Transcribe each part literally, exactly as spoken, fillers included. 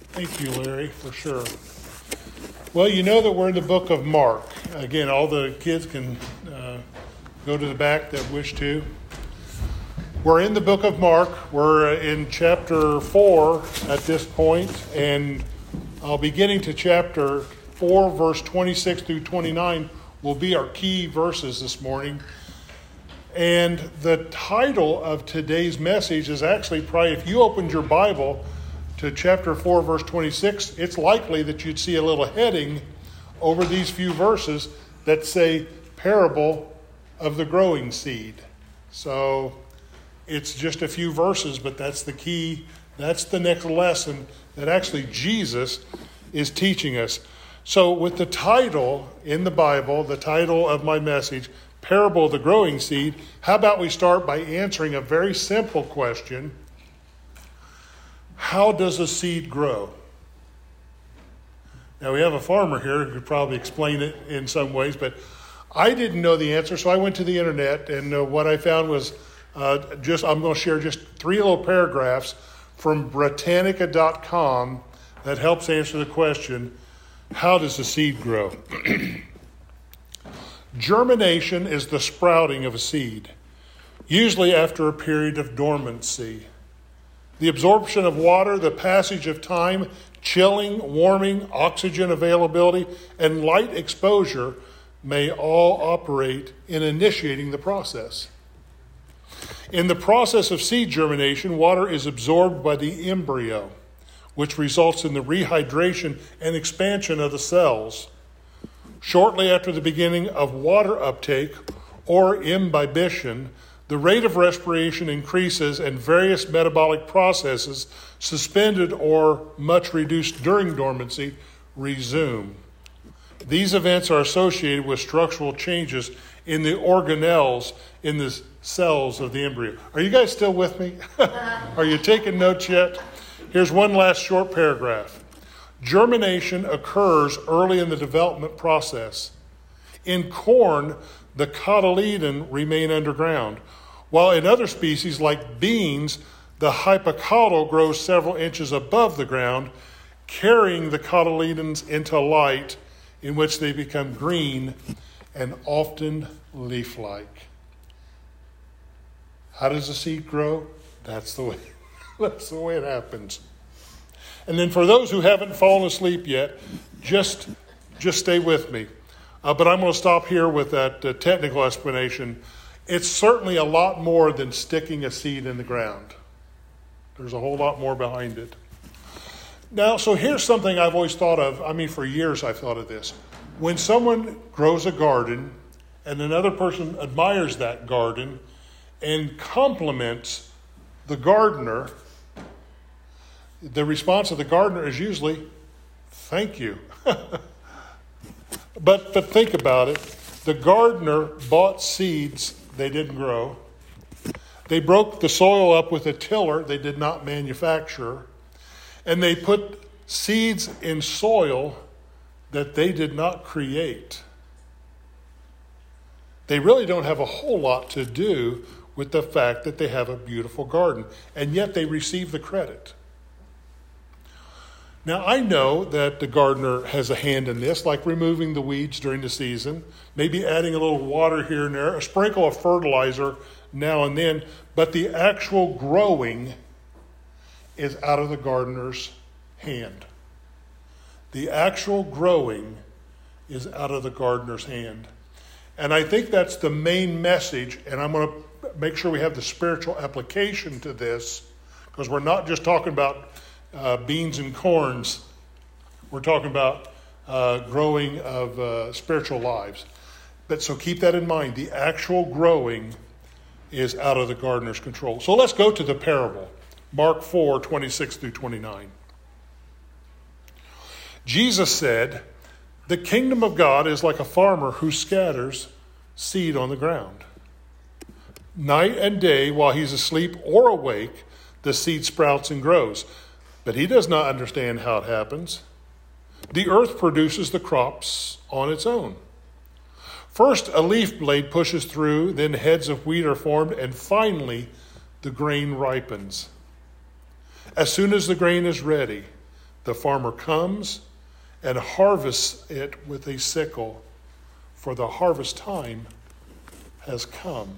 Thank you, Larry, for sure. Well, you know that we're in the book of Mark. Again, all the kids can uh, go to the back that wish to. We're in the book of Mark. We're in chapter four at this point, and I'll be getting to chapter four, verse twenty-six through twenty-nine will be our key verses this morning. And the title of today's message is actually probably, if you opened your Bible to chapter four, verse twenty-six, it's likely that you'd see a little heading over these few verses that say, Parable of the Growing Seed. So it's just a few verses, but that's the key. That's the next lesson that actually Jesus is teaching us. So with the title in the Bible, the title of my message, Parable of the Growing Seed, how about we start by answering a very simple question. How does a seed grow? Now, we have a farmer here who could probably explain it in some ways, but I didn't know the answer, so I went to the internet, and uh, what I found was uh, just, I'm going to share just three little paragraphs from Britannica dot com that helps answer the question, how does a seed grow? Germination is the sprouting of a seed, usually after a period of dormancy. The absorption of water, the passage of time, chilling, warming, oxygen availability, and light exposure may all operate in initiating the process. In the process of seed germination, water is absorbed by the embryo, which results in the rehydration and expansion of the cells. Shortly after the beginning of water uptake or imbibition, the rate of respiration increases and various metabolic processes suspended or much reduced during dormancy resume. These events are associated with structural changes in the organelles in the cells of the embryo. Are you guys still with me? Are you taking notes yet? Here's one last short paragraph. Germination occurs early in the development process. In corn, the cotyledon remain underground, while in other species like beans, the hypocotyl grows several inches above the ground, carrying the cotyledons into light, in which they become green and often leaf-like. How does a seed grow? That's the way, that's the way it happens. And then for those who haven't fallen asleep yet, just, just stay with me. Uh, but I'm going to stop here with that uh, technical explanation. It's certainly a lot more than sticking a seed in the ground. There's a whole lot more behind it. Now, so here's something I've always thought of. I mean, for years I've thought of this. When someone grows a garden and another person admires that garden and compliments the gardener, the response of the gardener is usually, thank you. but, but think about it. The gardener bought seeds they didn't grow. They broke the soil up with a tiller they did not manufacture. And they put seeds in soil that they did not create. They really don't have a whole lot to do with the fact that they have a beautiful garden. And yet they receive the credit. Now, I know that the gardener has a hand in this, like removing the weeds during the season, maybe adding a little water here and there, a sprinkle of fertilizer now and then, but the actual growing is out of the gardener's hand. The actual growing is out of the gardener's hand. And I think that's the main message, and I'm going to make sure we have the spiritual application to this, because we're not just talking about Uh, beans and corns. We're talking about uh, growing of uh, spiritual lives. But so keep that in mind. The actual growing is out of the gardener's control. So let's go to the parable. Mark four, twenty-six through twenty-nine. Jesus said, "The kingdom of God is like a farmer who scatters seed on the ground. Night and day, while he's asleep or awake, the seed sprouts and grows. But he does not understand how it happens. The earth produces the crops on its own. First, a leaf blade pushes through, then heads of wheat are formed, and finally, the grain ripens. As soon as the grain is ready, the farmer comes and harvests it with a sickle, for the harvest time has come.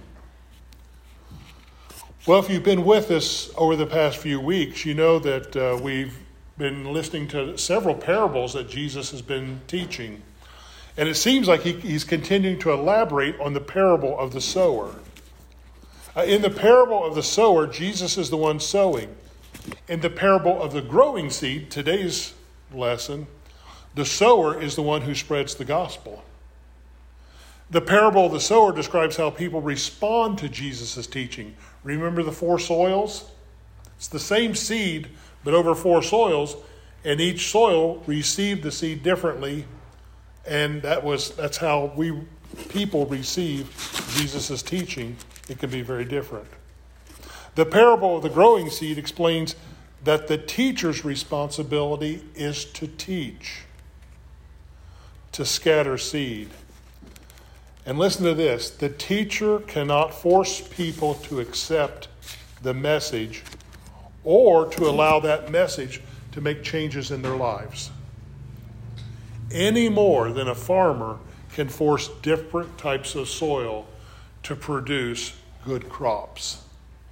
Well, if you've been with us over the past few weeks, you know that uh, we've been listening to several parables that Jesus has been teaching. And it seems like he, he's continuing to elaborate on the parable of the sower. Uh, in the parable of the sower, Jesus is the one sowing. In the parable of the growing seed, today's lesson, the sower is the one who spreads the gospel. The parable of the sower describes how people respond to Jesus' teaching. Remember the four soils? It's the same seed, but over four soils, and each soil received the seed differently, and that was that's how we people receive Jesus' teaching. It can be very different. The parable of the growing seed explains that the teacher's responsibility is to teach, to scatter seed. And listen to this, the teacher cannot force people to accept the message or to allow that message to make changes in their lives, any more than a farmer can force different types of soil to produce good crops.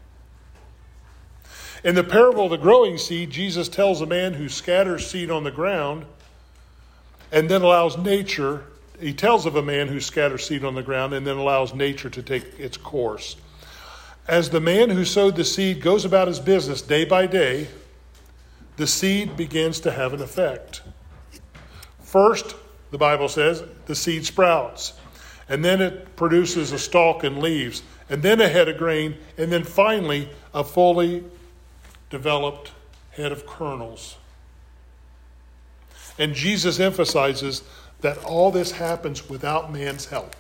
In the parable of the growing seed, Jesus tells a man who scatters seed on the ground and then allows nature, he tells of a man who scatters seed on the ground and then allows nature to take its course. As the man who sowed the seed goes about his business day by day, the seed begins to have an effect. First, the Bible says, the seed sprouts, and then it produces a stalk and leaves, and then a head of grain, and then finally a fully developed head of kernels. And Jesus emphasizes that all this happens without man's help.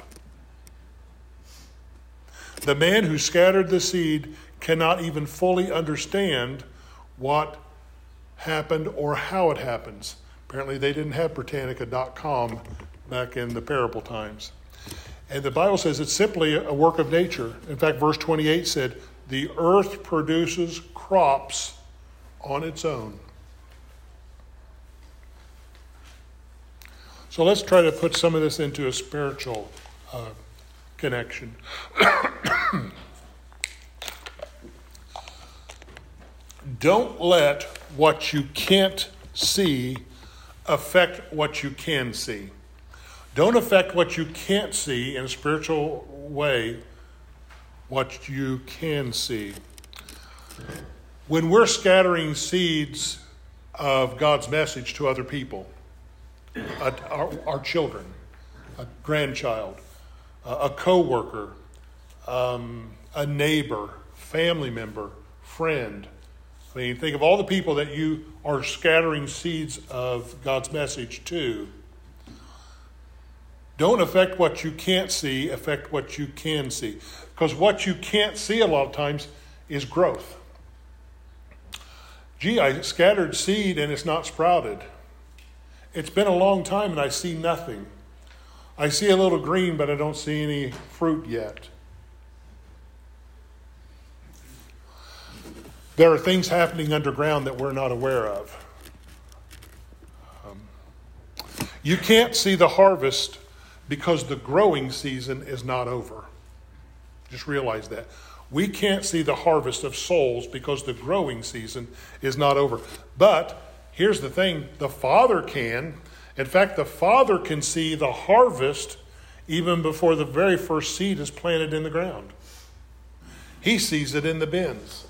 The man who scattered the seed cannot even fully understand what happened or how it happens. Apparently they didn't have Britannica dot com back in the parable times. And the Bible says it's simply a work of nature. In fact, verse twenty-eight said, the earth produces crops on its own. So let's try to put some of this into a spiritual uh, connection. Don't let what you can't see affect what you can see. Don't affect what you can't see in a spiritual way, what you can see. When we're scattering seeds of God's message to other people, uh, our, our children, a grandchild, uh, a coworker, um, a neighbor, family member, friend. I mean, think of all the people that you are scattering seeds of God's message to. Don't affect what you can't see, affect what you can see. Because what you can't see a lot of times is growth. Gee, I scattered seed and it's not sprouted. It's been a long time and I see nothing. I see a little green, but I don't see any fruit yet. There are things happening underground that we're not aware of. Um, you can't see the harvest because the growing season is not over. Just realize that. We can't see the harvest of souls because the growing season is not over. But here's the thing, the Father can. In fact, the Father can see the harvest even before the very first seed is planted in the ground. He sees it in the bins.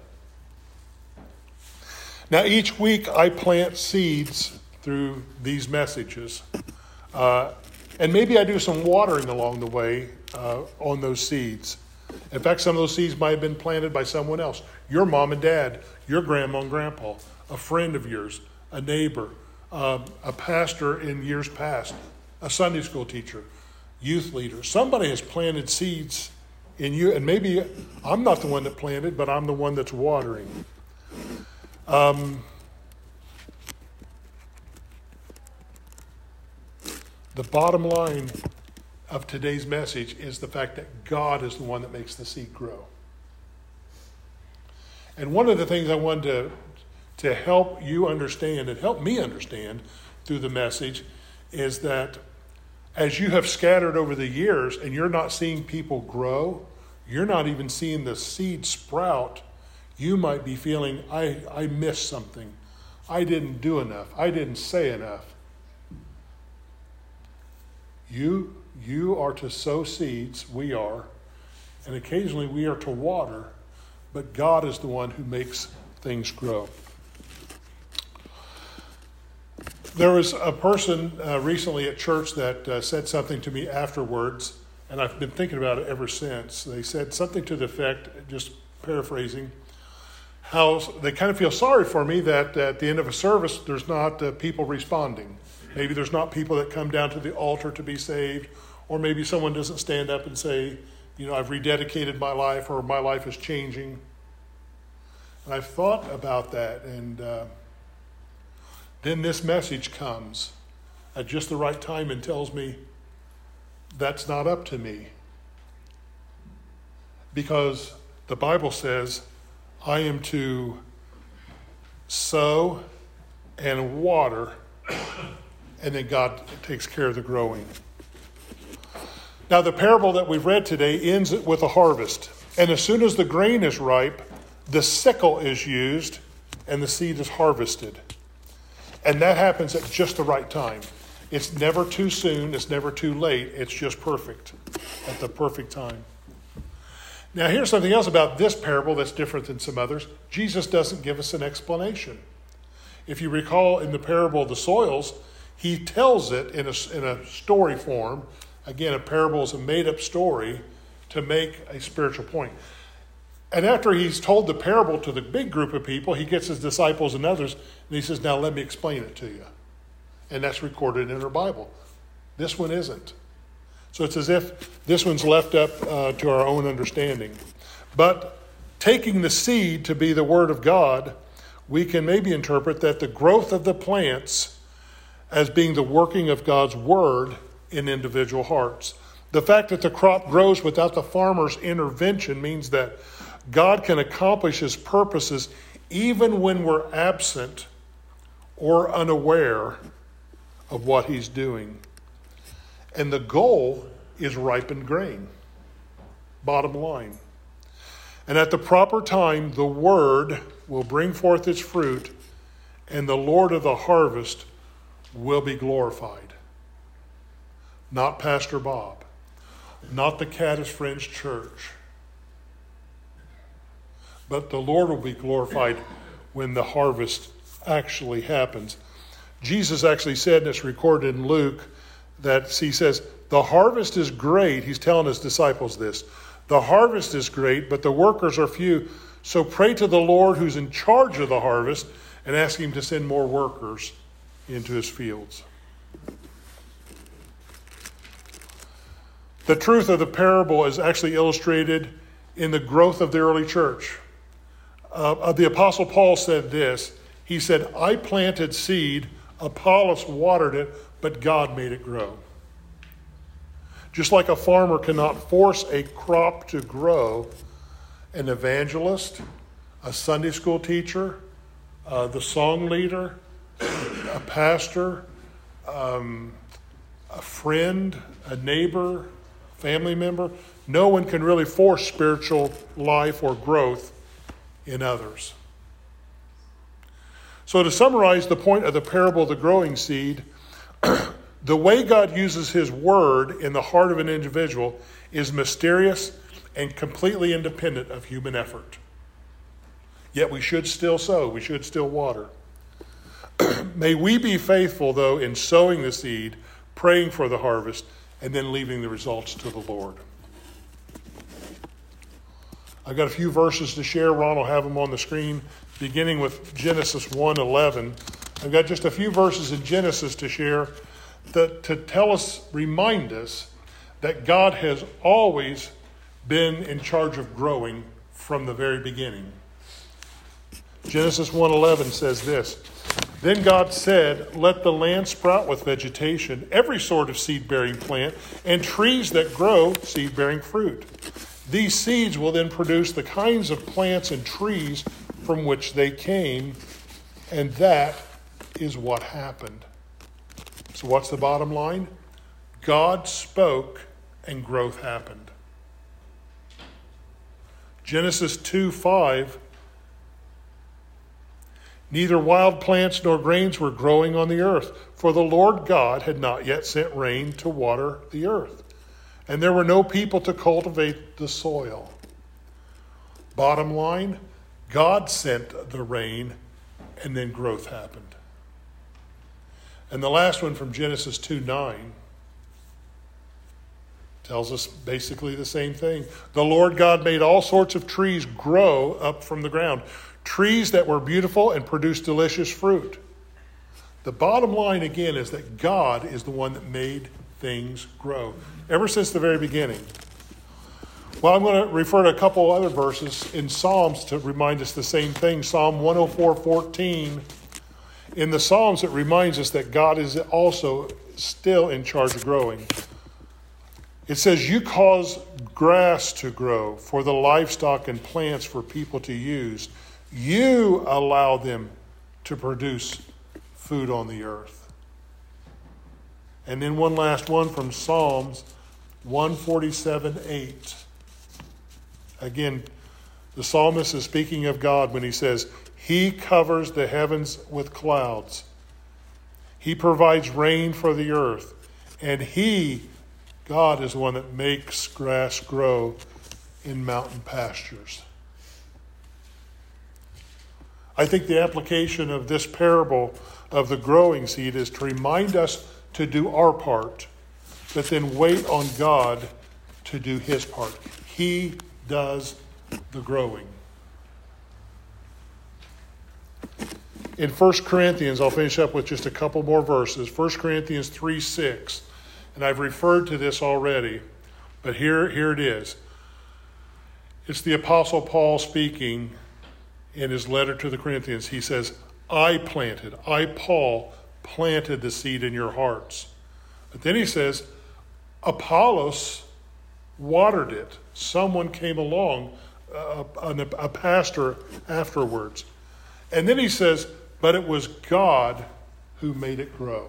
Now, each week I plant seeds through these messages. Uh, and maybe I do some watering along the way uh, on those seeds. In fact, some of those seeds might have been planted by someone else. Your mom and dad, your grandma and grandpa, a friend of yours, a neighbor, uh, a pastor in years past, a Sunday school teacher, youth leader. Somebody has planted seeds in you, and maybe I'm not the one that planted, but I'm the one that's watering. Um, the bottom line of today's message is the fact that God is the one that makes the seed grow. And one of the things I wanted to to help you understand and help me understand through the message is that as you have scattered over the years and you're not seeing people grow, you're not even seeing the seed sprout, you might be feeling, I, I missed something. I didn't do enough. I didn't say enough. You, you are to sow seeds, we are, and occasionally we are to water, but God is the one who makes things grow. There was a person uh, recently at church that uh, said something to me afterwards, and I've been thinking about it ever since. They said something to the effect, just paraphrasing, how they kind of feel sorry for me that at the end of a service there's not uh, people responding. Maybe there's not people that come down to the altar to be saved, or maybe someone doesn't stand up and say, you know, I've rededicated my life, or my life is changing. And I've thought about that, and uh, then this message comes at just the right time and tells me that's not up to me. Because the Bible says I am to sow and water, and then God takes care of the growing. Now, the parable that we've read today ends with a harvest. And as soon as the grain is ripe, the sickle is used and the seed is harvested. And that happens at just the right time. It's never too soon. It's never too late. It's just perfect at the perfect time. Now, here's something else about this parable that's different than some others. Jesus doesn't give us an explanation. If you recall in the parable of the soils, he tells it in a, in a story form. Again, a parable is a made-up story to make a spiritual point. And after he's told the parable to the big group of people, he gets his disciples and others, and he says, now let me explain it to you. And that's recorded in our Bible. This one isn't. So it's as if this one's left up uh, to our own understanding. But taking the seed to be the Word of God, we can maybe interpret that the growth of the plants as being the working of God's Word in individual hearts. The fact that the crop grows without the farmer's intervention means that God can accomplish his purposes even when we're absent or unaware of what he's doing. And the goal is ripened grain. Bottom line. And at the proper time, the word will bring forth its fruit, and the Lord of the harvest will be glorified. Not Pastor Bob. Not the Caddis Friends Church. But the Lord will be glorified when the harvest actually happens. Jesus actually said, and it's recorded in Luke, that he says, the harvest is great. He's telling his disciples this. The harvest is great, but the workers are few. So pray to the Lord who's in charge of the harvest and ask him to send more workers into his fields. The truth of the parable is actually illustrated in the growth of the early church. Uh, the Apostle Paul said this. He said, I planted seed, Apollos watered it, but God made it grow. Just like a farmer cannot force a crop to grow, an evangelist, a Sunday school teacher, uh, the song leader, a pastor, um, a friend, a neighbor, family member, no one can really force spiritual life or growth in others. So to summarize the point of the parable of the growing seed, the way God uses his word in the heart of an individual is mysterious and completely independent of human effort. Yet we should still sow, we should still water. May we be faithful, though, in sowing the seed, praying for the harvest, and then leaving the results to the Lord. I've got a few verses to share. Ron will have them on the screen, beginning with Genesis one eleven. I've got just a few verses in Genesis to share that, to tell us, remind us that God has always been in charge of growing from the very beginning. Genesis one eleven says this, Then God said, let the land sprout with vegetation, every sort of seed-bearing plant, and trees that grow seed-bearing fruit. These seeds will then produce the kinds of plants and trees from which they came, And that is what happened. So what's the bottom line? God spoke and growth happened. Genesis two five, neither wild plants nor grains were growing on the earth, for the Lord God had not yet sent rain to water the earth, and there were no people to cultivate the soil. Bottom line, God sent the rain, and then growth happened. And the last one from Genesis two nine tells us basically the same thing. The Lord God made all sorts of trees grow up from the ground, trees that were beautiful and produced delicious fruit. The bottom line again is that God is the one that made things grow, ever since the very beginning. Well, I'm going to refer to a couple other verses in Psalms to remind us the same thing. Psalm one oh four fourteen. In the Psalms, it reminds us that God is also still in charge of growing. It says, you cause grass to grow for the livestock and plants for people to use. You allow them to produce food on the earth. And then one last one from Psalms one forty-seven eight. Again, the psalmist is speaking of God when he says, he covers the heavens with clouds. He provides rain for the earth. And he, God, is the one that makes grass grow in mountain pastures. I think the application of this parable of the growing seed is to remind us to do our part, but then wait on God to do his part. He does the growing. In First Corinthians, I'll finish up with just a couple more verses. First Corinthians three six. And I've referred to this already, but here, here it is. It's the Apostle Paul speaking in his letter to the Corinthians. He says, I planted, I, Paul, planted the seed in your hearts. But then he says, Apollos watered it. Someone came along, a, a, a pastor afterwards. And then he says, but it was God who made it grow.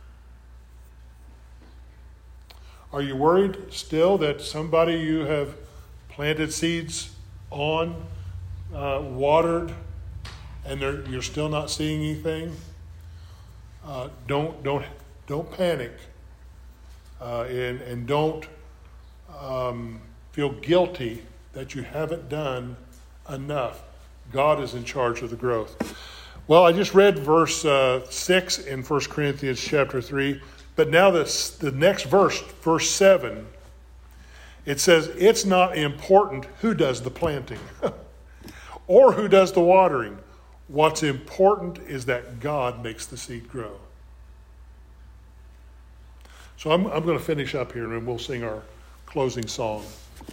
Are you worried still that somebody you have planted seeds on, uh, watered, and you're still not seeing anything? Uh, don't don't don't panic, uh, and and don't um, feel guilty that you haven't done enough. God is in charge of the growth. Well, I just read verse uh, six in First Corinthians chapter three. But now this, the next verse, verse seven, it says, it's not important who does the planting or who does the watering. What's important is that God makes the seed grow. So I'm, I'm going to finish up here and we'll sing our closing song.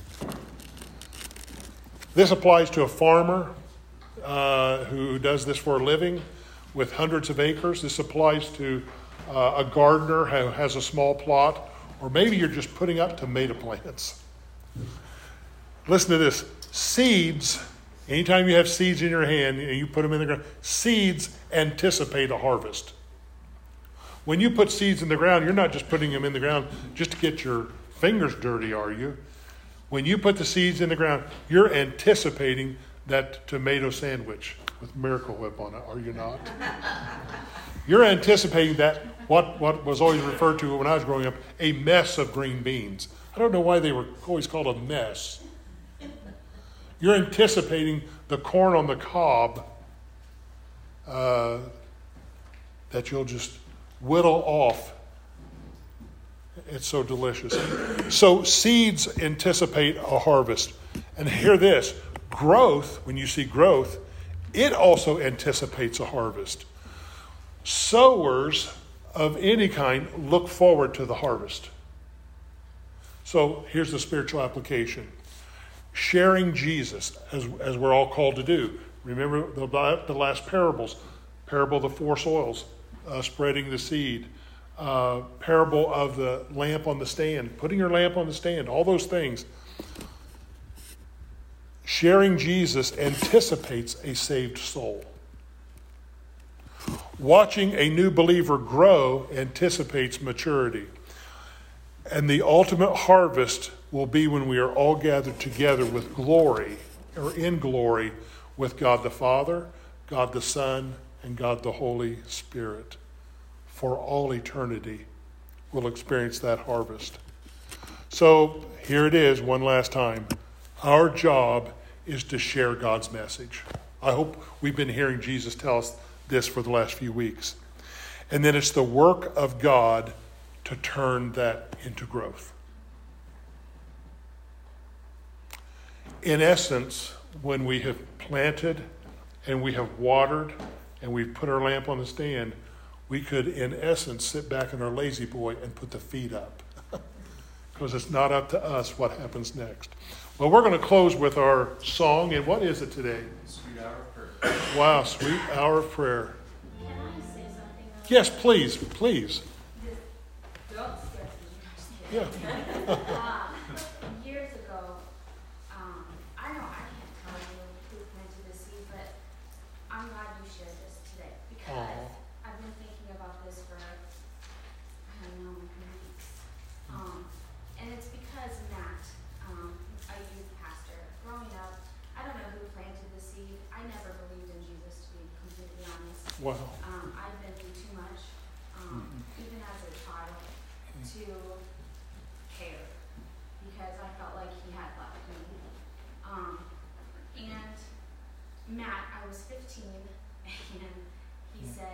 This applies to a farmer uh, who does this for a living with hundreds of acres. This applies to Uh, a gardener who has a small plot, or maybe you're just putting up tomato plants. Listen to this. Seeds, anytime you have seeds in your hand and you put them in the ground, seeds anticipate a harvest. When you put seeds in the ground, you're not just putting them in the ground just to get your fingers dirty, are you? When you put the seeds in the ground, you're anticipating that tomato sandwich with Miracle Whip on it, are you not? You're anticipating that, what, what was always referred to when I was growing up, a mess of green beans. I don't know why they were always called a mess. You're anticipating the corn on the cob uh, that you'll just whittle off. It's so delicious. So seeds anticipate a harvest. And hear this, growth, when you see growth, it also anticipates a harvest. Sowers of any kind look forward to the harvest. So here's the spiritual application. Sharing Jesus, as, as we're all called to do. Remember the, the last parables. Parable of the four soils, uh, spreading the seed. Uh, parable of the lamp on the stand, putting your lamp on the stand, all those things. Sharing Jesus anticipates a saved soul. Watching a new believer grow anticipates maturity. And the ultimate harvest will be when we are all gathered together with glory, or in glory, with God the Father, God the Son, and God the Holy Spirit. For all eternity, we'll experience that harvest. So here it is one last time. Our job is to share God's message. I hope we've been hearing Jesus tell us this for the last few weeks. And then it's the work of God to turn that into growth. In essence, when we have planted and we have watered and we've put our lamp on the stand, we could, in essence, sit back in our lazy boy and put the feet up. Because it's not up to us what happens next. Well, we're going to close with our song. And what is it today? Sweet Hour of Prayer. Wow, Sweet Hour of Prayer. Can I say something? Yes, please, please. Don't step me. Yeah. um, years ago, um, I know I can't tell you who planted the seed, but I'm glad you shared this today because Aw. I've been thinking about this for, I don't know, weeks. Um, and it's because Matt, um, a youth pastor, growing up, I don't know who planted the seed. I never believed in Jesus, to be completely honest. Wow. Um, I've been through too much, um, even as a child, to care because I felt like he had left me. Um, and Matt, I was fifteen, and he said,